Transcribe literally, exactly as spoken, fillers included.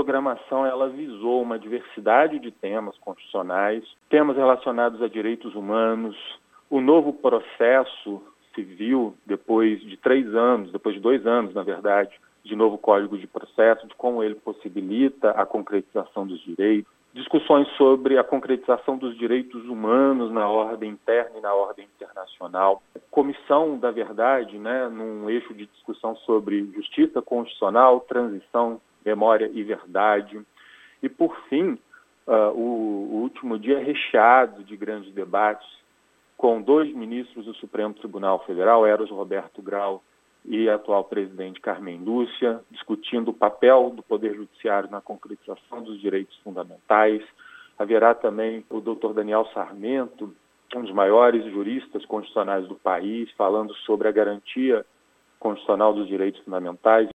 programação ela visou uma diversidade de temas constitucionais, temas relacionados a direitos humanos, o novo processo civil, depois de três anos, depois de dois anos, na verdade, de novo Código de Processo, de como ele possibilita a concretização dos direitos, discussões sobre a concretização dos direitos humanos na ordem interna e na ordem internacional, comissão da verdade, né, num eixo de discussão sobre justiça constitucional, transição, memória e verdade. E, por fim, uh, o, o último dia é recheado de grandes debates com dois ministros do Supremo Tribunal Federal, Eros Roberto Grau e a atual presidente Carmen Lúcia, discutindo o papel do Poder Judiciário na concretização dos direitos fundamentais. Haverá também o doutor Daniel Sarmento, um dos maiores juristas constitucionais do país, falando sobre a garantia constitucional dos direitos fundamentais.